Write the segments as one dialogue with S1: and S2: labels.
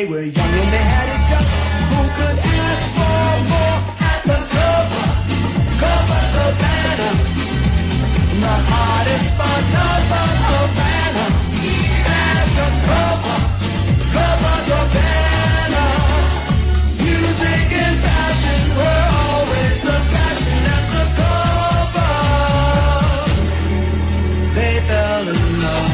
S1: They were young and they had each other. Who could ask for more at the Copacabana? The hottest spot of Havana at the Copacabana. Music and fashion were always the fashion at the Copa. They fell in love.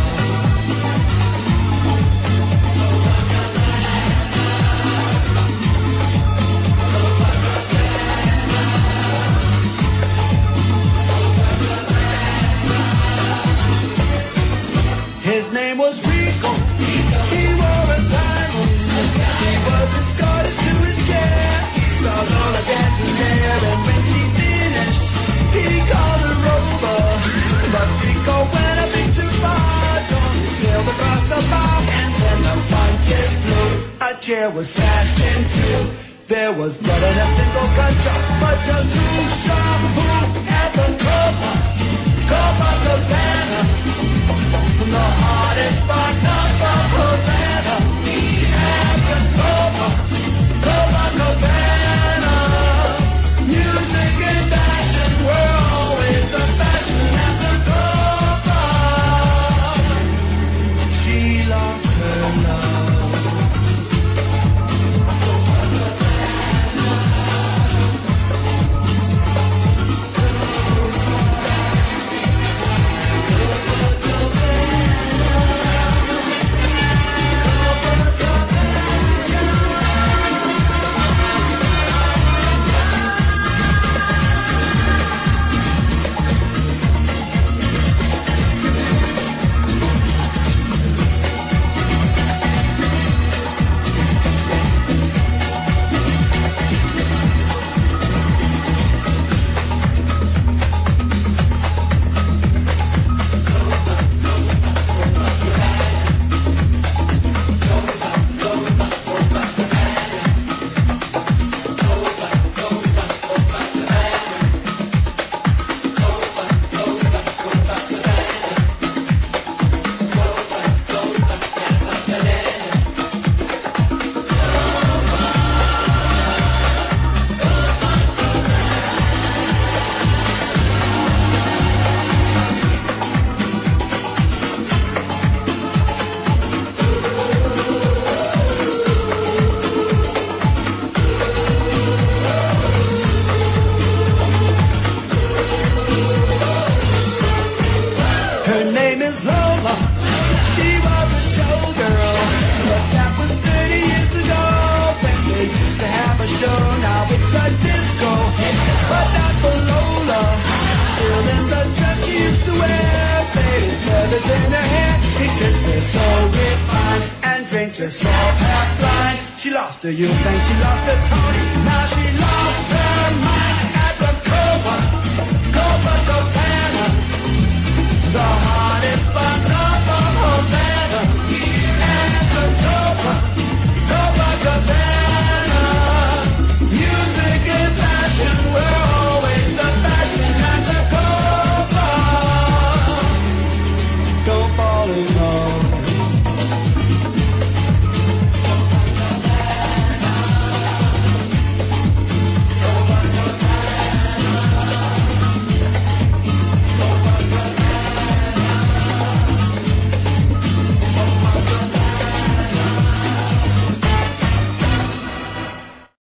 S1: His name was Rico. He wore a diamond. He was escorted to his chair. He saw Lola dancing there, and when she finished, he called her over. But Rico went a bit too far. Don't sailed across the bar, and then the punches flew. A chair was smashed in two. There was blood and a single gunshot, but just who shot who at the Copacabana? The hardest spot of Havana at the Copacabana. Music and fashion were always the fashion at the Copa. She lost her love. Herself half blind. She lost her youth and she lost her Tony. Now she lost her mind.